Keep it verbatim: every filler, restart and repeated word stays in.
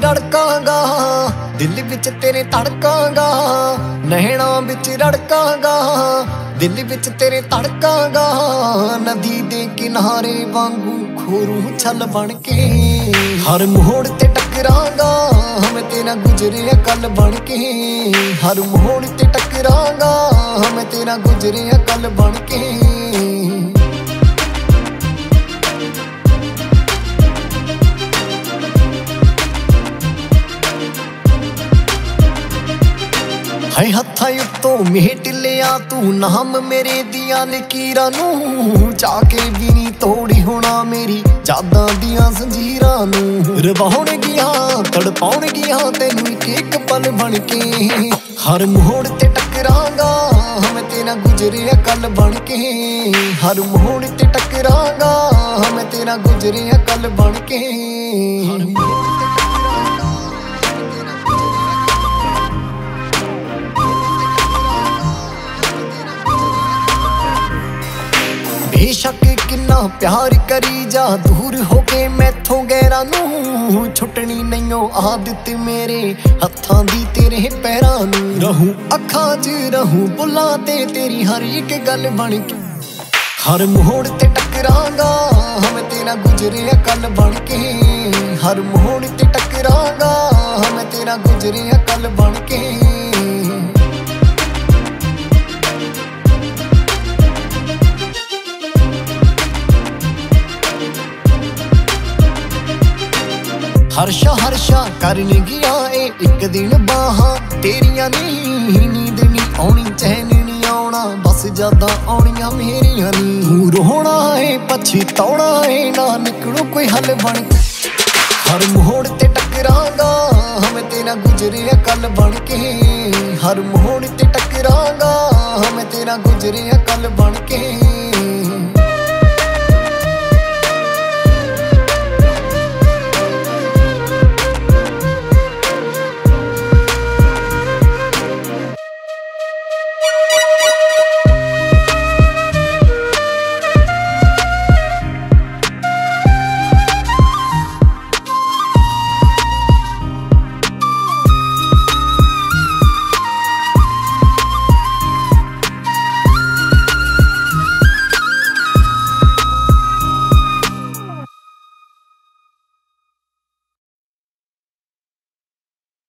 रड़कांगा, दिल विच तेरे तड़कांगा, नैना विच रड़कांगा, दिल विच तेरे तड़कांगा, नदी दे किनारे वांगू खोरू छल बन के, हर मोड़ ते टकरांगा मैं तेरा गुजरे कल बन के, हर मोड़ ते टकरांगा मैं तेरा गुजरे कल बन के। है हत्थां उत्तों मेट लिया तू नाम मेरे दियां लकीरां नूं, जाके भी नहीं तोड़ी होना मेरी यादां दियां जंजीरां नूं, रवाउणगियां तड़पाउणगियां तैनूं इक इक पल बन के, हर मोड़ ते टकरांगा मैं तेरा गुजरे कल बन के, हर मोड़ ते टकरांगा मैं तेरा गुजरे कल बन के। बेशक किन्ना प्यार करी जा दूर होके मैथों गैरां नूं, छुटनी नहींओ आदत मेरे हत्थां दी तेरे पैरां नूं, रहूं अखां च रहूं बुल्लां ते तेरी हर एक गल बन के, हर मोड़ ते टकरांगा मैं तेरा गुजरे कल बन के, हर मोड़ ते टकरांगा मैं तेरा गुजरे कल बन के। हर्षा हर्षा करन गया ए एक दिन बाहां तेरियां नी, नींद नी आउणी चैन नी आउणा बस यादां आउणियां मेरियां नी, तू रोना है पछताउणा है ना निकलू कोई हल बन के, हर मोड़ ते टकरांगा मैं तेरा गुजरे कल बन के, हर मोड़ ते टकरांगा मैं तेरा गुजरे कल बन के।